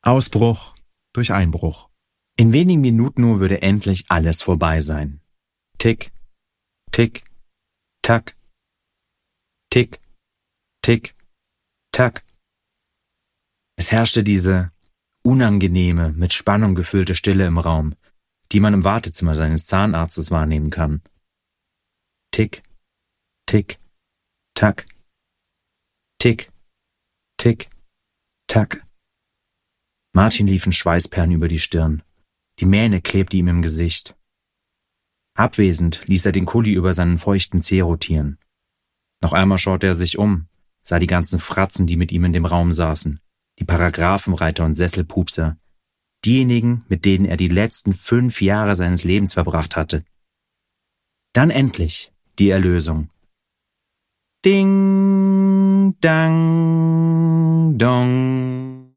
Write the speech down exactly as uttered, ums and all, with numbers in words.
Ausbruch durch Einbruch. In wenigen Minuten nur würde endlich alles vorbei sein. Tick, tick, tack. Tick, tick, tack. Es herrschte diese unangenehme, mit Spannung gefüllte Stille im Raum, die man im Wartezimmer seines Zahnarztes wahrnehmen kann. Tick, tick, tack. Tick, tick, tack. Martin liefen Schweißperlen über die Stirn. Die Mähne klebte ihm im Gesicht. Abwesend ließ er den Kuli über seinen feuchten Zeh rotieren. Noch einmal schaute er sich um, sah die ganzen Fratzen, die mit ihm in dem Raum saßen, die Paragraphenreiter und Sesselpupser, diejenigen, mit denen er die letzten fünf Jahre seines Lebens verbracht hatte. Dann endlich die Erlösung. Ding, dang, dong.